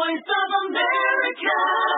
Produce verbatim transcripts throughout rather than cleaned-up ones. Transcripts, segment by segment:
voice of America.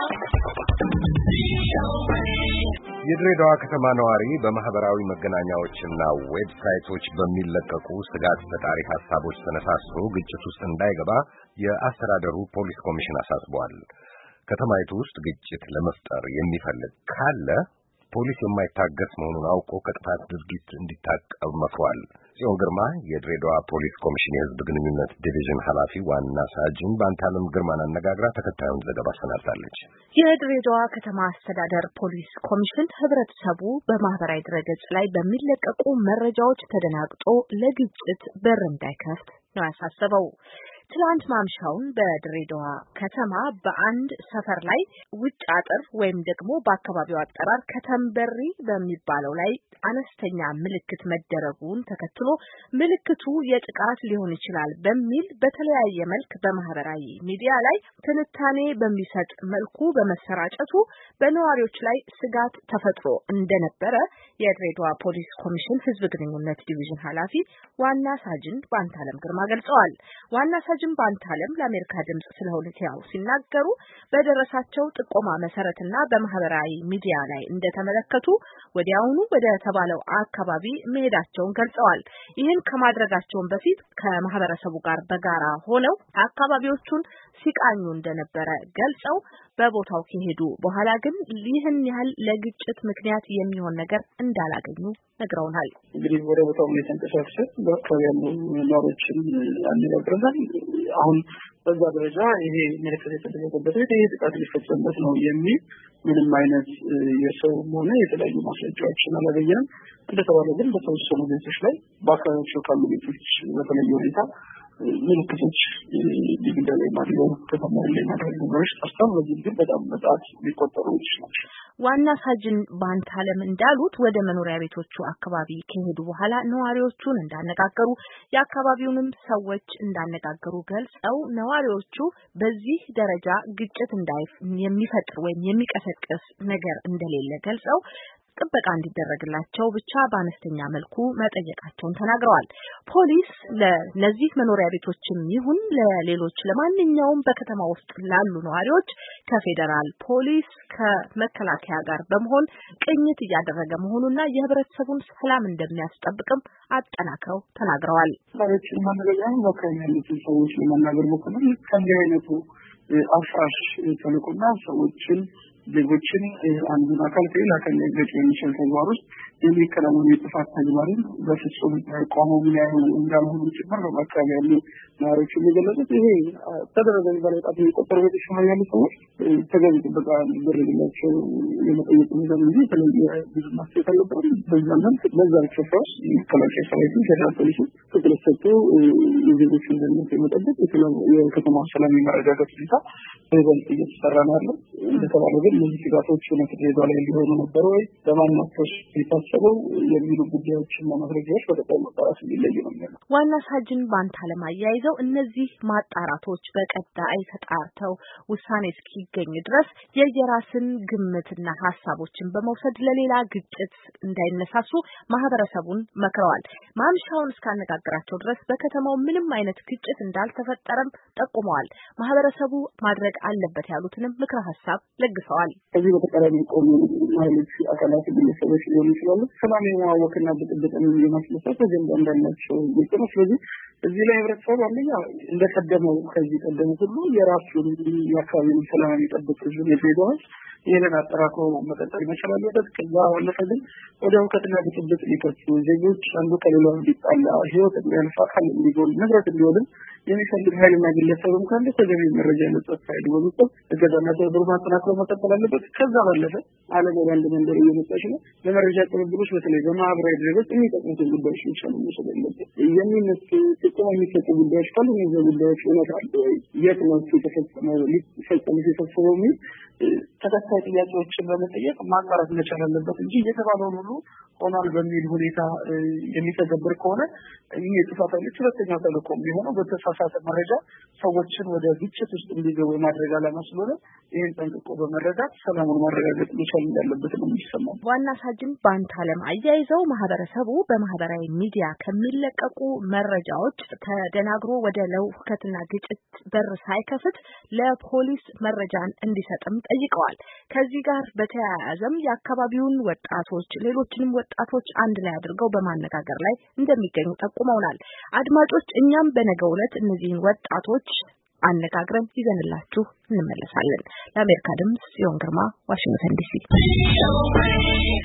የድሬዳዋ ከተማ ነዋሪ በማህበራዊ መገናኛዎችና ዌብሳይቶች በሚለቀቁ ስጋት ፈጣሪ ሐሳቦች ተነሳስቶ ግጭት ውስጥ እንዳይገባ የአስተዳደሩ ፖሊስ ኮሚሽን አሳስቧል። ከተማይቱ ውስጥ ግጭት ለመፍጠር የሚፈልግ ካለ ፖሊስ የማይታገስ መሆኑን አውቆ ከጥፋት ድርጊት እንዲታቀብ መክሯል። ጽዮን ግርማ የድሬዳዋ ፖሊስ ኮሚሽን የሕዝብ ግንኙነት ዲቪዥን ኃላፊ ዋና ሳጅን ባንታለም ግርማን አነጋግራ ተከታዩን ዘገባ አሰናድታለች። የድሬዳዋ ከተማ አስተዳደር ፖሊስ ኮሚሽን ህብረተሰቡ በማህበራዊ ድረገጽ ላይ በሚለቀቁ መረጃዎች ተደናግጦ ለግጭት በር እንዳይከፍት ነው ያሳሰበው። ትላንት ማምሻውን በድሬዳዋ ከተማ በአንድ ሰፈር ላይ ውጭ አጥር ወይም ደግሞ በአካባቢው አጠራር ከተምበሪ በሚባለው ላይ አነስተኛ ምልክት መደረጉን ተከትሎ ምልክቱ የጥቃት ሊሆን ይችላል በሚል በተለያየ መልክ በማህበራዊ ሚዲያ ላይ ትንታኔ በሚሰጥ መልኩ በመሰራጨቱ በነዋሪዎች ላይ ስጋት ተፈጥሮ እንደነበረ የድሬዳዋ ፖሊስ ኮሚሽን ህዝብ ግንኙነት ዲቪዥን ኃላፊ ዋና ሳጅን ባንታለም ግርማ ገልጸዋል። ዋና ሳጅን ባንታለም ለአሜሪካ ድምጽ ስለ ሁኔታው ሲናገሩ በደረሳቸው ጥቆማ መሰረትና በማህበራዊ ሚዲያ ላይ እንደተመለከቱ ወዲያውኑ ወደ ተባለው አካባቢ መሄዳቸውን ገልጸዋል። ይህን ከማድረጋቸውን በፊት ከማህበረሰቡ ጋር በጋራ ሆነው አካባቢዎቹን ሲቃኙ እንደነበረ ገልጸው በቦታው ከሄዱ በኋላ ግን ይህን ያህል ለግጭት ምክንያት የሚሆን ነገር እንዳላገኙ ነግረውናል። እንግዲህ ወደ ቦታው የተንቀሳቀሰ በአካባቢ ያሉ ነዋሪዎችን አነጋግረናል። አሁን በዛ ደረጃ ይሄ ምልክት የተደረገበት ይሄ ጥቃት ሊፈጸምበት ነው የሚል ምንም አይነት የሰው ሆነ የተለያዩ ማስረጃዎችን አላገኘንም። እንደተባለው ግን በተወሰኑ ቤቶች ላይ በአካባቢያቸው ካሉ ቤቶች በተለየ ሁኔታ ምልክቶች ዲግዳ ላይ ማድረጉ ከተማ ላይ ማድረጉ ነገሮች ታስተም ለዚህ ግን በጣም በጣት ሊቆጠሩ ይችላል። ዋና ሳጅን ባንታለም እንዳሉት ወደ መኖሪያ ቤቶቹ አካባቢ ከሄዱ በኋላ ነዋሪዎቹን እንዳነጋገሩ የአካባቢውንም ሰዎች እንዳነጋገሩ ገልጸው ነዋሪዎቹ በዚህ ደረጃ ግጭት እንዳይፍ የሚፈጥር ወይም የሚቀሰቅስ ነገር እንደሌለ ገልጸው ጥበቃ እንዲደረግላቸው ብቻ በአነስተኛ መልኩ መጠየቃቸውን ተናግረዋል። ፖሊስ ለነዚህ መኖሪያ ቤቶችም ይሁን ለሌሎች ለማንኛውም በከተማ ውስጥ ላሉ ነዋሪዎች ከፌደራል ፖሊስ ከመከላከያ ጋር በመሆን ቅኝት እያደረገ መሆኑና የህብረተሰቡን ሰላም እንደሚያስጠብቅም አጠናክረው ተናግረዋል። ሰዎችን ማነጋገር በከሚያሉት ሰዎች ለማናገር ሞክረን ከእንዲህ አይነቱ አፍራሽ ተልዕኮና ሰዎችን ዜጎችን አንዱን አካል ከሌላ አካል ሊገጭ የሚችል ተግባር ውስጥ የሚከናወኑ የጥፋት ተግባርን በፍጹም ቆመው የሚያዩ እንዳልሆኑ ጭምር ነው በአካባቢ ያሉ ነዋሪዎች የሚገለጹት። ይሄ ተደረገ የሚባል በጣም የሚቆጠሩ ቤቶች ያሉ ሰዎች ተገቢ ጥበቃ እንዲደረግላቸው የመጠየቅ ሚዛን እንጂ የተለየ ብዙ ማስቴት አለበትም። በዛም ለዛ ብቻ ሰዎች መከላከያ ሰራዊትን ፌደራል ፖሊሱ ትኩረት ሰጥቶ የዜጎችን ደህንነት የመጠበቅ የከተማ ሰላም የማረጋገጥ ሁኔታ በይበልጥ እየተሰራ ነው ያለው። እንደተባለው ግን እነዚህ ስጋቶች ድሬዳዋ ላይ ሊሆኑ ነበሩ ወይ በማናቸውስ የታሰበው የሚሉ ጉዳዮችና ማስረጃዎች በቀጣይ ማጣራት እንዲለዩ ነው የሚሆነው። ዋና ሳጅን ባንታለም አያይዘው እነዚህ ማጣራቶች በቀጣይ ተጣርተው ውሳኔ እስኪገኝ ድረስ የየራስን ግምትና ሀሳቦችን በመውሰድ ለሌላ ግጭት እንዳይነሳሱ ማህበረሰቡን መክረዋል። ማምሻውን እስካነጋገራቸው ድረስ በከተማው ምንም አይነት ግጭት እንዳልተፈጠረም ጠቁመዋል። ማህበረሰቡ ማድረግ አለበት ያሉትንም ምክረ ሀሳብ ለግሰዋል። ከዚህ በተቃራኒ ቆሙ ኃይሎች አካላት ግለሰቦች ሊሆኑ ይችላሉ። ሰላም የማወክና ብጥብጥን የማስነሳት አጀንዳ እንዳላቸው ግልጽ ነው። ስለዚህ እዚህ ላይ ህብረተሰቡ አንደኛ እንደቀደመው ከዚህ ቀደም ሁሉ የራሱን የአካባቢውን ሰላም የሚጠብቅ ህዝብ የድሬዳዋ ይህንን አጠራክሮ መቀጠል መቻል አለበት። ከዛ ባለፈ ግን ወደ ሁከትና ብጥብጥ ሊከቱ ዜጎች አንዱ ከሌላው እንዲጣላ ህይወት እንዲያልፍ አካል እንዲጎል ንብረት እንዲወድም የሚፈልግ ኃይልና ግለሰብም ካለ ተገቢ መረጃ ለጸጥታ ኃይል በመስጠት እገዛና ትብብር ማጠናከር መቀጠል አለበት። ከዛ ባለፈ ዓለም ወደ አንድ መንደር እየመጣች ነው። ለመረጃ ቅብብሎች በተለይ በማህበራዊ ድረገጽ የሚጠቅሙትን ጉዳዮች ብቻ ነው መውሰድ ያለበት። የሚነሱ ጥቅም የሚሰጡ ጉዳዮች ካሉ እነዚህ ጉዳዮች እውነት አለ ወይ፣ የት ነው የተፈጸመው፣ ሊፈጸም የተፈጸመው የሚል ተከታይ ጥያቄዎችን በመጠየቅ ማጣራት መቻል አለበት እንጂ እየተባለውን ሁሉ ሆኗል በሚል ሁኔታ የሚተገበር ከሆነ ይህ የጥፋት ኃይሎች ሁለተኛ ተልዕኮ የሚሆነው በተሳሳተ በተሳሳተ መረጃ ሰዎችን ወደ ግጭት ውስጥ እንዲገቡ የማድረግ ዓላማ ስለሆነ ይህን ጠንቅቆ በመረዳት ሰላሙን ማረጋገጥ መቻል እንዳለበት ነው የሚሰማው። ዋና ሳጅን ባንታለም አያይዘው ማህበረሰቡ በማህበራዊ ሚዲያ ከሚለቀቁ መረጃዎች ተደናግሮ ወደ ለውከትና ግጭት በር ሳይከፍት ለፖሊስ መረጃን እንዲሰጥም ጠይቀዋል። ከዚህ ጋር በተያያዘም የአካባቢውን ወጣቶች ሌሎችንም ወጣቶች አንድ ላይ አድርገው በማነጋገር ላይ እንደሚገኙ ጠቁመውናል። አድማጮች እኛም በነገው ዕለት እነዚህን ወጣቶች አነጋግረን ይዘንላችሁ እንመለሳለን። ለአሜሪካ ድምጽ ጽዮን ግርማ ዋሽንግተን ዲሲ